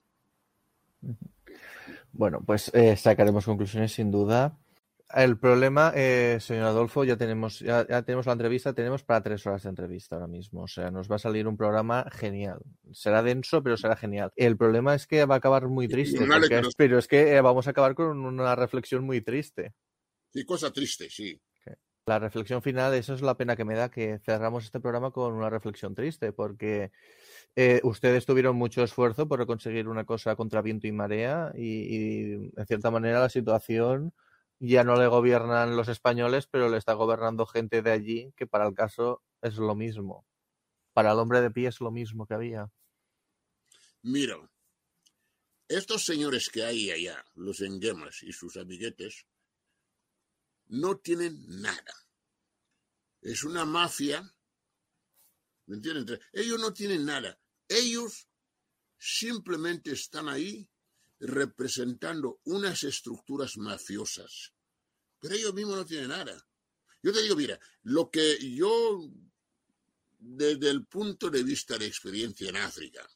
Bueno, pues eh, sacaremos conclusiones sin duda. El problema, eh, señor Adolfo, ya tenemos, ya, ya tenemos la entrevista, tenemos para tres horas de entrevista ahora mismo. O sea, nos va a salir un programa genial. Será denso, pero será genial. El problema es que va a acabar muy triste, porque es, pero es que eh, vamos a acabar con una reflexión muy triste.
Sí, cosa triste, sí.
La reflexión final, eso es la pena que me da, que cerramos este programa con una reflexión triste, porque eh, ustedes tuvieron mucho esfuerzo por conseguir una cosa contra viento y marea y, y en cierta manera la situación ya no le gobiernan los españoles, pero le está gobernando gente de allí que para el caso es lo mismo. Para el hombre de pie es lo mismo que había.
Mira, estos señores que hay allá, los Nguemas y sus amiguetes, no tienen nada. Es una mafia, ¿me entienden? Ellos no tienen nada. Ellos simplemente están ahí representando unas estructuras mafiosas. Pero ellos mismos no tienen nada. Yo te digo, mira, lo que yo, desde el punto de vista de experiencia en África,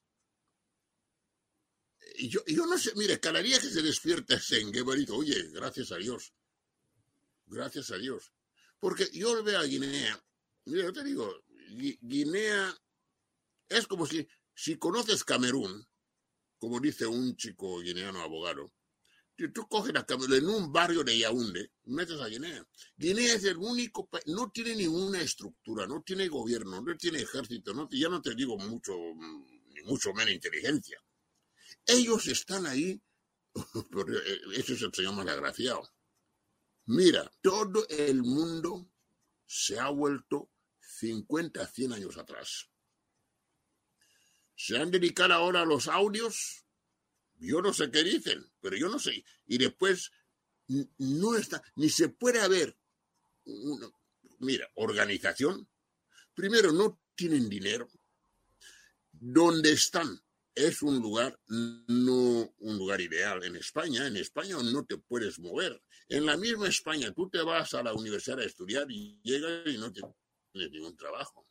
yo, yo no sé, mira, cada día que se despierta ese Nguemarito, oye, gracias a Dios. Gracias a Dios. Porque yo lo veo a Guinea. Mira, yo te digo, Guinea es como si, si conoces Camerún, como dice un chico guineano abogado, tú coges a Camerún en un barrio de Yaoundé, metes a Guinea. Guinea es el único país, no tiene ninguna estructura, no tiene gobierno, no tiene ejército, no, ya no te digo mucho, ni mucho menos inteligencia. Ellos están ahí, ese es el señor más agraciado. Mira, todo el mundo se ha vuelto cincuenta, cien años atrás. Se han dedicado ahora a los audios, yo no sé qué dicen, pero yo no sé. Y después, no está, ni se puede haber una, mira, organización. Primero, no tienen dinero. Donde están es un lugar, no un lugar ideal. En España, en España no te puedes mover. En la misma España, tú te vas a la universidad a estudiar y llegas y no tienes ningún trabajo.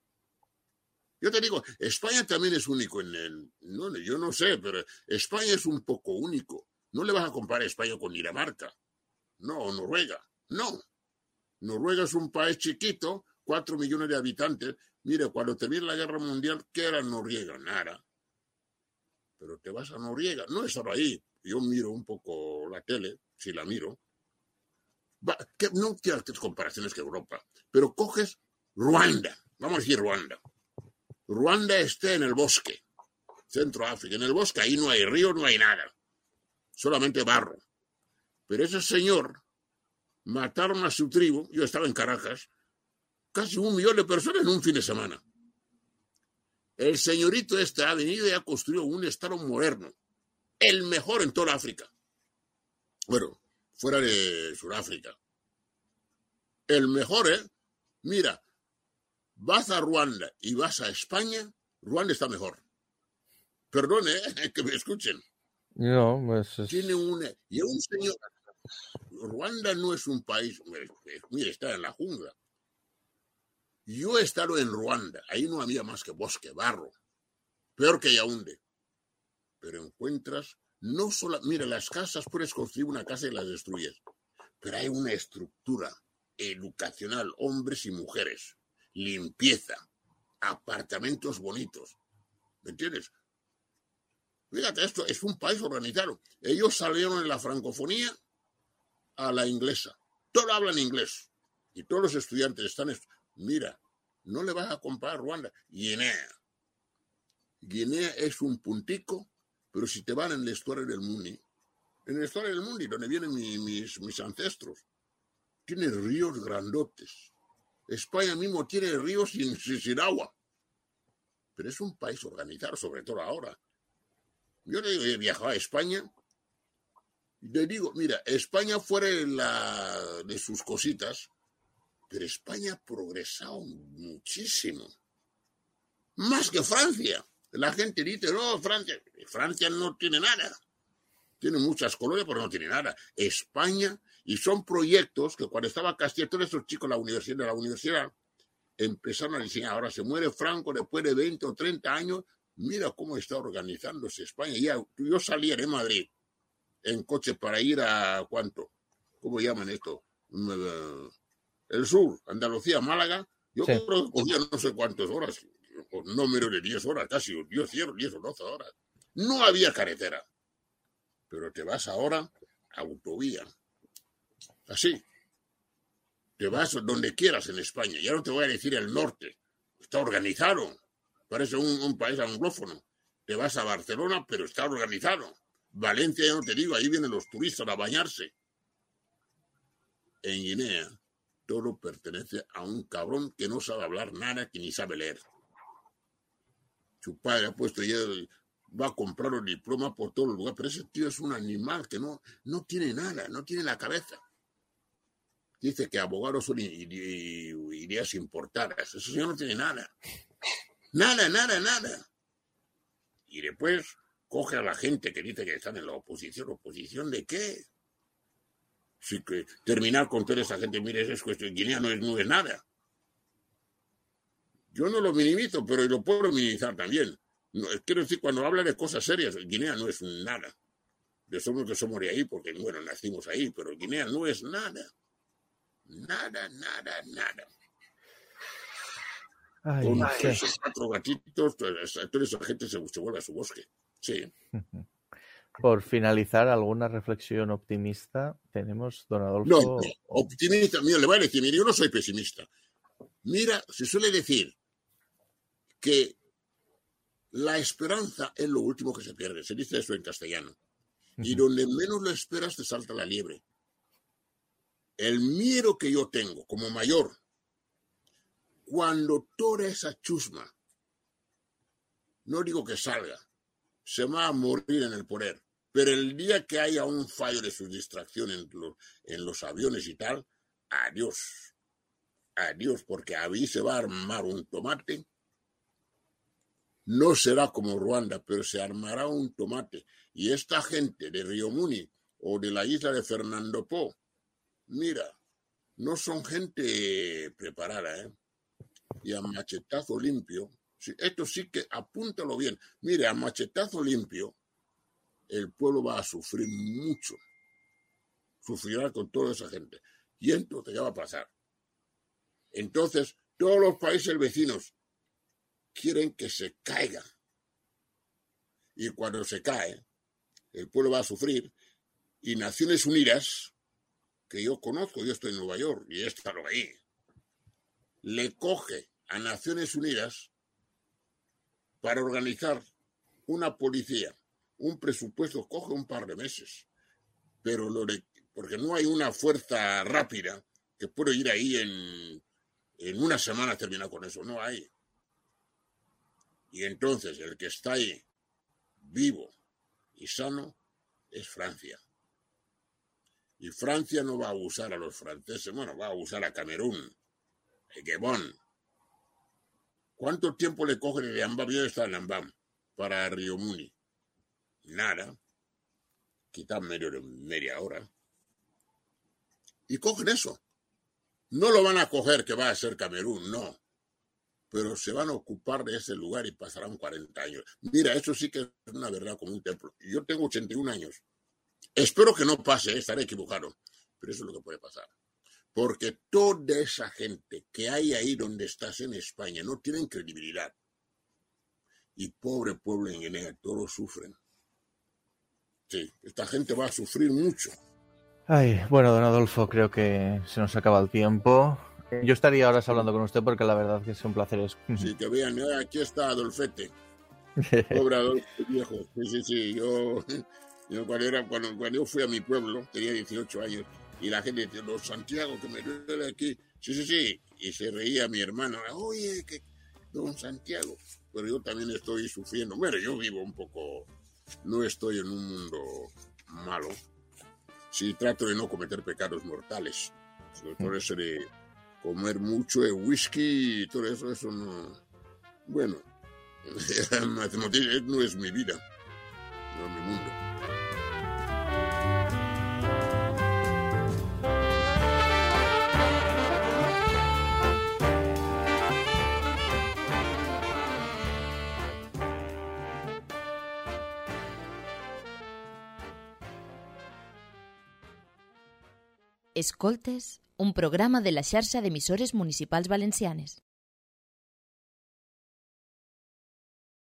Yo te digo, España también es único en el... No, yo no sé, pero España es un poco único. No le vas a comparar España con Dinamarca. No, o Noruega. No. Noruega es un país chiquito, cuatro millones de habitantes. Mira, cuando termina la guerra mundial, ¿qué era Noruega? Nada. Pero te vas a Noruega. No he estado ahí. Yo miro un poco la tele, si la miro. Va, que no quiero hacer comparaciones que Europa, pero coges Ruanda. Vamos a decir Ruanda. Ruanda está en el bosque, Centro África. En el bosque ahí no hay río, no hay nada. Solamente barro. Pero ese señor mataron a su tribu. Yo estaba en Caracas. Casi un millón de personas en un fin de semana. El señorito este ha venido y ha construido un estado moderno. El mejor en toda África. Bueno, fuera de Sudáfrica. El mejor, ¿eh? Mira, vas a Ruanda y vas a España, Ruanda está mejor. Perdón, ¿eh? Que me escuchen.
No, pues es...
Tiene una... Y un señor... Ruanda no es un país... Mira, está en la jungla. Yo he estado en Ruanda. Ahí no había más que bosque, barro. Peor que Yaoundé. Pero encuentras... No solo... Mira, las casas, puedes construir una casa y la destruyes. Pero hay una estructura educacional, hombres y mujeres. Limpieza. Apartamentos bonitos. ¿Me entiendes? Fíjate, esto es un país organizado. Ellos salieron en la francofonía a la inglesa. Todos hablan inglés. Y todos los estudiantes están... Mira, no le vas a comparar Ruanda. Guinea. Guinea es un puntico, pero si te van en el estuario del Muni, en el estuario del Muni, donde vienen mi, mis, mis ancestros, tiene ríos grandotes. España mismo tiene ríos sin, sin, sin agua. Pero es un país organizado, sobre todo ahora. Yo he viajado a España y le digo, mira, España fuera de, la, de sus cositas, pero España ha progresado muchísimo. Más que Francia. La gente dice, no, Francia. Francia no tiene nada. Tiene muchas colonias, pero no tiene nada. España, y son proyectos que cuando estaba Castilla, todos esos chicos de la universidad, de la universidad empezaron a diseñar. Ahora se muere Franco después de veinte o treinta años. Mira cómo está organizándose España. Ya, yo salía de Madrid en coche para ir a, ¿cuánto? ¿Cómo llaman esto? El sur, Andalucía, Málaga. Yo sí. Creo que cogía no sé cuántas horas, no menos de diez horas, casi diez, diez o doce horas. No había carretera. Pero te vas ahora a autovía. Así. Te vas donde quieras en España. Ya no te voy a decir el norte. Está organizado. Parece un, un país anglófono. Te vas a Barcelona, pero está organizado. Valencia, ya no te digo, ahí vienen los turistas a bañarse. En Guinea, todo pertenece a un cabrón que no sabe hablar nada, que ni sabe leer. Su padre ha puesto ya, va a comprar un diploma por todo el lugar, pero ese tío es un animal que no, no tiene nada, no tiene la cabeza. Dice que abogados son ideas importadas. Eso ya no tiene nada. Nada, nada, nada. Y después coge a la gente que dice que están en la oposición. ¿Oposición de qué? Si que terminar con toda esa gente, mire, es cuestión, Guinea no es, no es nada. Yo no lo minimizo, pero lo puedo minimizar también. No, quiero decir, cuando habla de cosas serias, Guinea no es nada. De somos que somos de ahí, porque, bueno, nacimos ahí, pero Guinea no es nada. Nada, nada, nada.
Ay,
Con
¿qué?
esos cuatro gatitos, toda esa gente se, se vuelve a su bosque. Sí.
Por finalizar, ¿alguna reflexión optimista? Tenemos, don Adolfo...
No, no, optimista, mira, le voy a decir, mira, yo no soy pesimista. Mira, se suele decir que La esperanza es lo último que se pierde. Se dice eso en castellano. Y donde menos lo esperas te salta la liebre. El miedo que yo tengo como mayor, cuando toda esa chusma, no digo que salga, se va a morir en el poder, pero el día que haya un fallo de su distracción en los, en los aviones y tal, adiós, adiós, porque ahí se va a armar un tomate. No será como Ruanda, pero se armará un tomate. Y esta gente de Río Muni o de la isla de Fernando Po, mira, no son gente preparada, ¿eh? Y a machetazo limpio, sí, esto sí que apúntalo bien. Mire, a machetazo limpio, el pueblo va a sufrir mucho. Sufrirá con toda esa gente. Y entonces, ¿qué va a pasar? Entonces, todos los países vecinos quieren que se caiga. Y cuando se cae, el pueblo va a sufrir. Y Naciones Unidas, que yo conozco, yo estoy en Nueva York y he estado ahí, le coge a Naciones Unidas para organizar una policía, un presupuesto, coge un par de meses. Pero lo de, porque no hay una fuerza rápida que pueda ir ahí en, en una semana terminar con eso, no hay. Y entonces el que está ahí, vivo y sano, es Francia. Y Francia no va a abusar a los franceses, bueno, va a abusar a Camerún, a Gabón. ¿Cuánto tiempo le cogen de Ambam? Yo está en Ambam, para Río Muni. Nada. Quitan medio de media hora. Y cogen eso. No lo van a coger que va a ser Camerún, no. Pero se van a ocupar de ese lugar y pasarán cuarenta años. Mira, eso sí que es una verdad como un templo. Yo tengo ochenta y un años. Espero que no pase, estaré equivocado. Pero eso es lo que puede pasar. Porque toda esa gente que hay ahí donde estás en España no tienen credibilidad. Y pobre pueblo en Guinea, todos sufren. Sí, esta gente va a sufrir mucho.
Ay, bueno, don Adolfo, creo que se nos acaba el tiempo. Yo estaría horas hablando con usted porque la verdad que es un placer. Es...
Sí, que vean, aquí está Adolfete. Pobre Adolfo viejo. Sí, sí, sí. Yo, yo cuando, era, cuando, cuando yo fui a mi pueblo, tenía dieciocho años, y la gente decía, los Santiago, que me duele aquí. Sí, sí, sí. Y se reía mi hermano. Oye, que don Santiago. Pero yo también estoy sufriendo. Bueno, yo vivo un poco... No estoy en un mundo malo. Sí, trato de no cometer pecados mortales. Sobre todo eso de comer mucho de whisky y todo eso, eso no... Bueno, no es mi vida, no es mi mundo.
Escoltes, un programa de la xarxa d'emissores municipals valencianes.